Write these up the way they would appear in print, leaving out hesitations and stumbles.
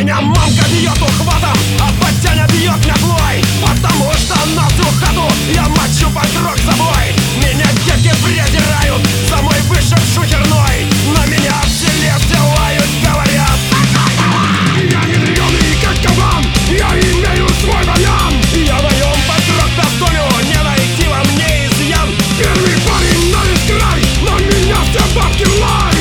Меня мамка бьет ухватом, а батяня бьет метлой, потому что на всю хату я мочу покрок собой. Меня девки презирают за мой выход шухерной, но меня в селе все лают, говорят: я ядрёный как кабан, я имею свой баян. Я даем покрок пистолю, не найти во мне изъян. Первый парень на весь край, но меня все бабки в лай.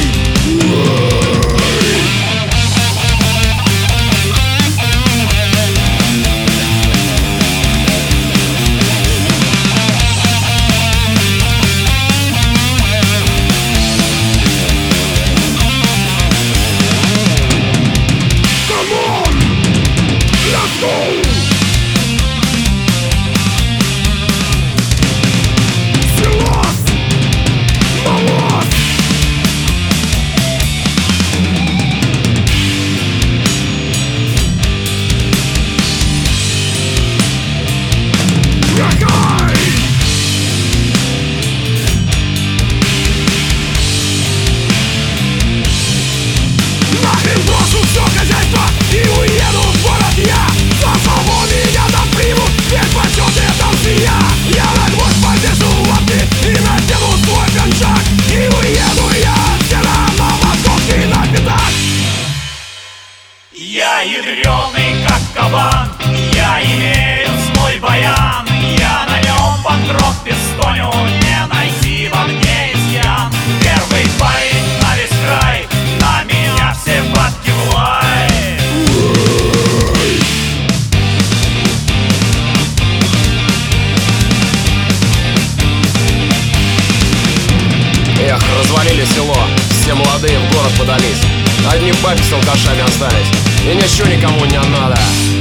Я ядрёный как кабан, я имею свой баян. Я на нем покрок пистоню, не найти во мне изъян. Первый парень на весь край, на меня все бабки в лай. Эх, развалили село, все молодые в город подались. Одни бабки с алкашами остались, и ничего никому не надо.